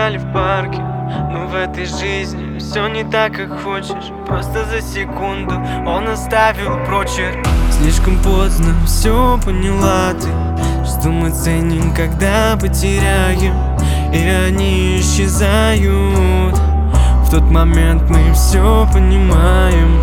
гуляли в парке. Но в этой жизни все не так, как хочешь. Просто за секунду он оставил прочерк. Слишком поздно все поняла ты, что мы ценим, когда потеряем, и они исчезают. В тот момент мы все понимаем.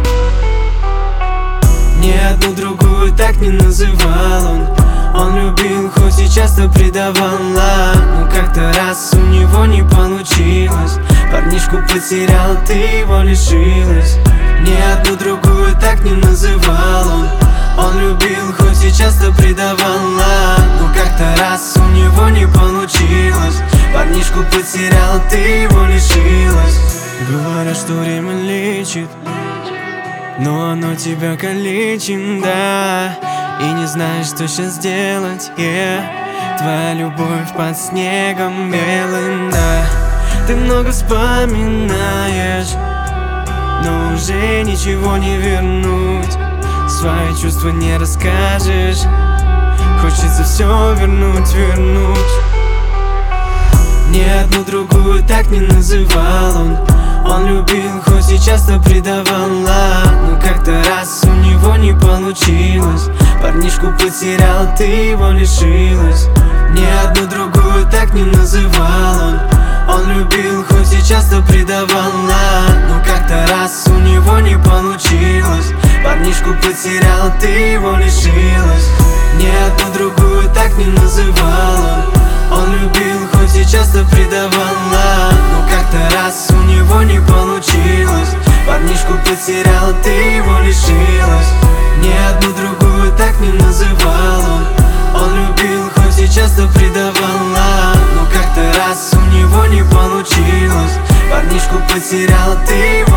Ни одну другую так не называл он любил, хоть и часто предавала. Но как-то раз у него не получилось. Парнишку потерял, ты его лишилась. Ни одну другую так не называл он любил, хоть и часто предавала. Но как-то раз у него не получилось. Парнишку потерял, ты его лишилась. Говорят, что время лечит, но оно тебя калечит, да. И не знаешь, что сейчас делать, Твоя любовь под снегом белым, да. Ты много вспоминаешь, но уже ничего не вернуть. Свои чувства не расскажешь. Хочется все вернуть. Ни одну другую так не называл он любил, хоть и часто предавала. Но как-то раз у него не получилось. Парнишку потерял, ты его лишилась. Ни одну другую так не называл он любил, хоть и часто предавала. Но как-то раз у него не получилось. Парнишку потерял, ты его лишилась. Ни одну другую так не называл он любил, хоть и часто предавала. Но как-то раз у него не получилось. Парнишку потерял, ты его лишилась. Ни одну другую так не называл он любил, хоть и часто предавала. Но как-то раз у него не получилось. Парнишку потерял, ты его